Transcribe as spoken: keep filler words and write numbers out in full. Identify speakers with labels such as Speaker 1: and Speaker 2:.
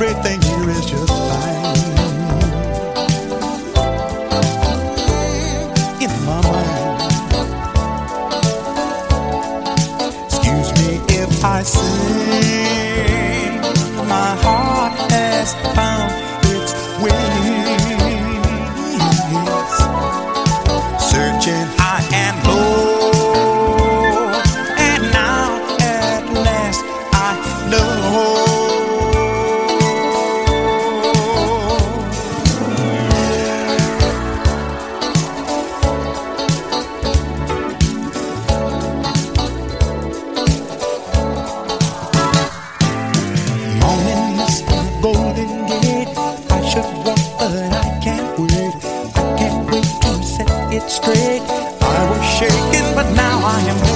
Speaker 1: everything here is just fine. In my mind, excuse me if I say my heart has found its wings, searching high and low, and now at last I know. Golden Gate, I should walk, but I can't wait. I can't wait to set it straight. I was shaking, but now I am